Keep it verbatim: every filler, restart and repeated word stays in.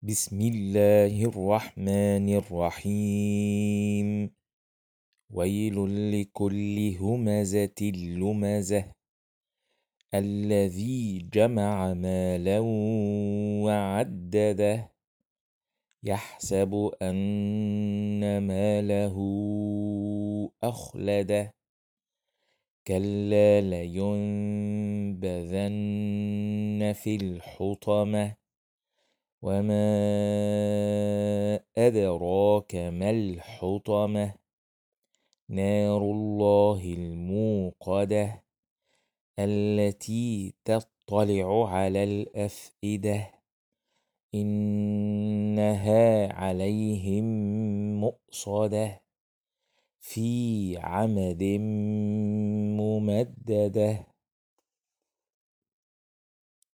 بسم الله الرحمن الرحيم. ويل لكل همزة لمزة الذي جمع مالا وعدده يحسب أن ماله أخلده كلا لينبذن في الحطمة وما أدراك ما الحطمة نار الله الموقدة التي تطلع على الأفئدة إنها عليهم مؤصدة في عمد ممددة.